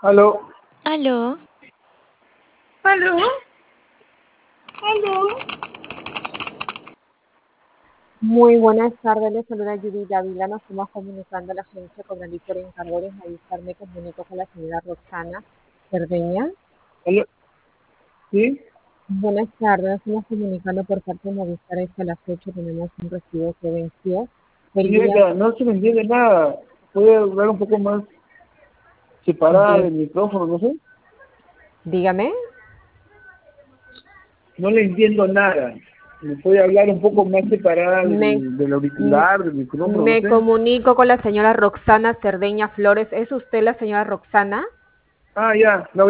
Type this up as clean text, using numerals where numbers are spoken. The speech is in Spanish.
Aló, Aló, aló, aló. Muy buenas tardes, les saluda Judy Dávila. Nos estamos comunicando a la agencia Cobralí por encargo de Movistar. Me comunico con la señora Roxana Cerdeña. Aló, ¿sí? Buenas tardes, nos estamos comunicando por parte de Movistar. Es que a las 8 tenemos un recibo que venció. El día, Señorita, no se me entiende nada. ¿Puede hablar un poco más separada di- del micrófono, no sé? dígame, No le entiendo nada. ¿Me puede hablar un poco más separada me, del m- auricular, del micrófono, no me sé? comunico con la señora Roxana Cerdeña Flores. ¿Es usted la señora Roxana? Ah, ya, la